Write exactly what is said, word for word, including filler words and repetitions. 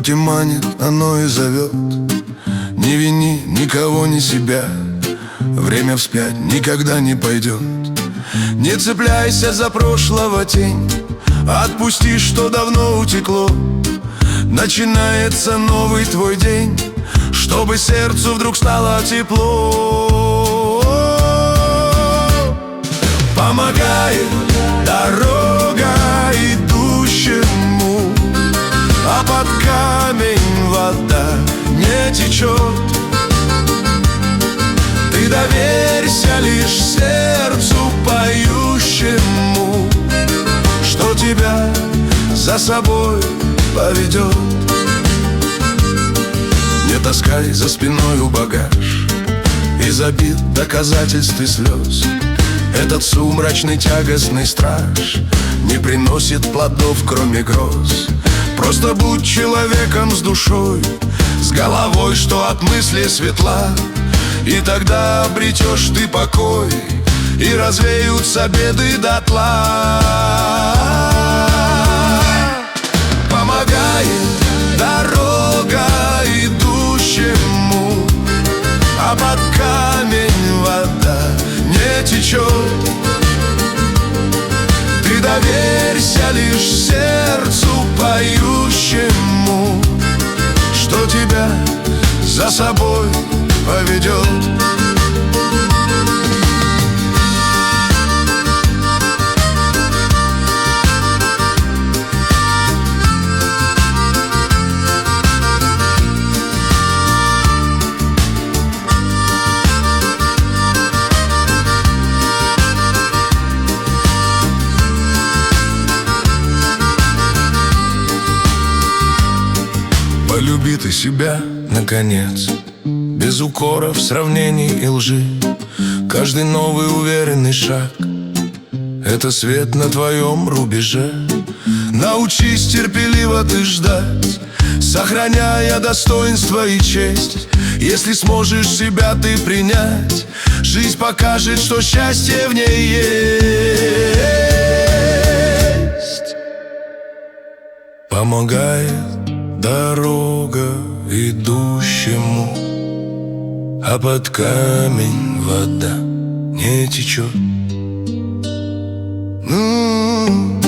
Хоть и манит, оно и зовет. Не вини никого, ни себя. Время вспять никогда не пойдет. Не цепляйся за прошлого тень, отпусти, что давно утекло. Начинается новый твой день, чтобы сердцу вдруг стало тепло. Помогает дорога идущему, а под камень вода не течет. Ты доверься лишь сердцу поющему, что тебя за собой поведет. Не таскай за спиною багаж и забит доказательств и слез. Этот сумрачный тягостный страж не приносит плодов, кроме гроз. Просто будь человеком с душой, с головой, что от мысли светла, и тогда обретешь ты покой, и развеются беды дотла. Помогает дорога идущему, а под камень вода не течет. Ты доверься лишь сердцу поющему, что тебя за собой поведет. Полюби ты себя, наконец, без укоров, сравнений и лжи. Каждый новый уверенный шаг — это свет на твоем рубеже. Научись терпеливо ты ждать, сохраняя достоинство и честь. Если сможешь себя ты принять, жизнь покажет, что счастье в ней есть. Помогает дорога идущему, а под камень вода не течет. М-м-м.